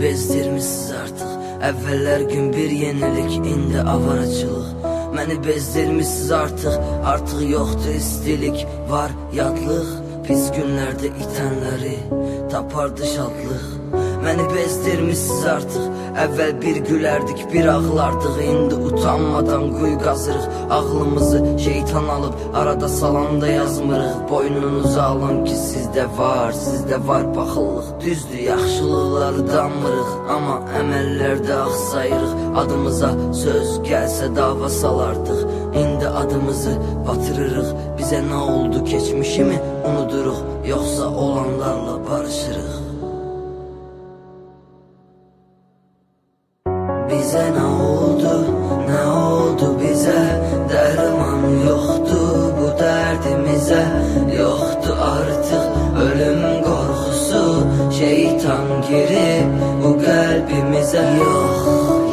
bezdirmişsiz artıq. Əvvəllər gün bir yenilik, indi avaracılıq. Məni bezdirmişsiz artıq, artıq yoxdur istilik. Var yadlıq, pis günlərdə itənləri tapardı şadlıq. Məni bezdirmişsiz artıq, əvvəl bir gülərdik, bir ağlardıq. İndi utanmadan quyu qazırıq, ağlımızı şeytan alıb arada salanda yazmırıq. Boynunuza alın ki sizdə var baxıllıq. Düzdür, yaxşılıqları danmırıq, amma əməllərdə axsayırıq. Adımıza söz gəlsə dava salardıq, indi adımızı batırırıq. Bizə nə oldu, keçmişimi unuduruq, yoxsa olanlarla barışırıq. Bizə nə oldu bizə, dərman yoxdur bu dərdimizə. Yoxdur artıq ölüm qorxusu, şeytan girib bu qəlbimizə. Yox,